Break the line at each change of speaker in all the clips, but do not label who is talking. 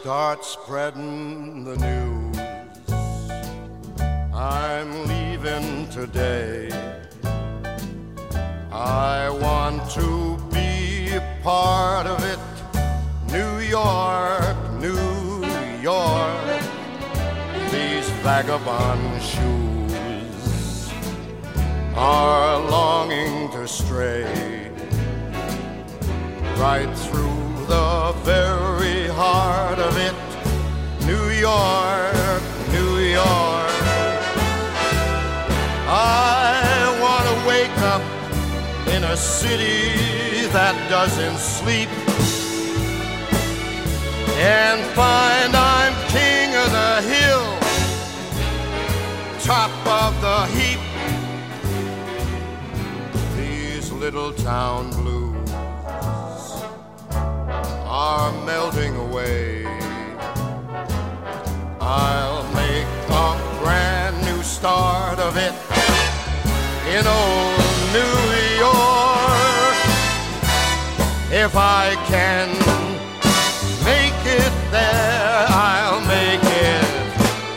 start spreading the news. I'm leaving today. I want to be a part of it. New York, New York, these vagabond shoes are longing to stray right through the very heart of it. New York, New York. I want to wake up in a city that doesn't sleep and find I'm king of the hill, top of the heap. These little town blues are melting away. I'll make a brand new start of it in old New York. If I can make it there, I'll make it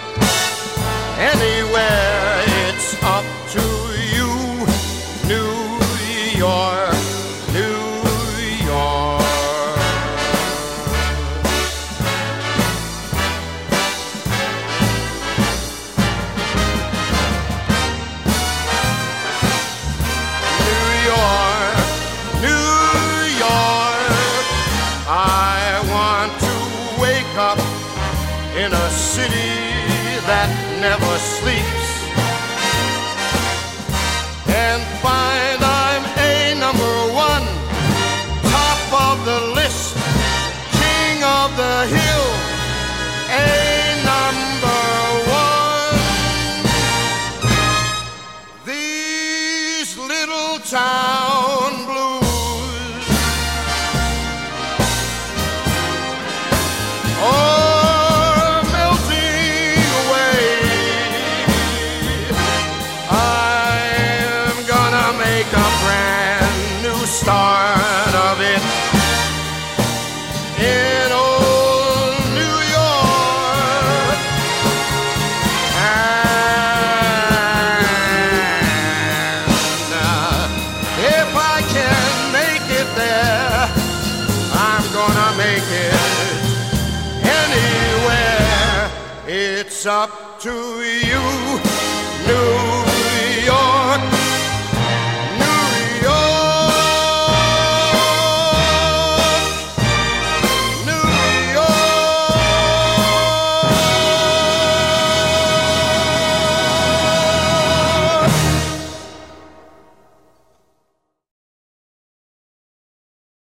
anywhere. It's up to you, New York, New York. In a city that never sleeps and find I'm a number one, top of the list, king of the hill, a number one. These little town blues start of it in old New York. And if I can make it there, I'm gonna make it anywhere. It's up to you,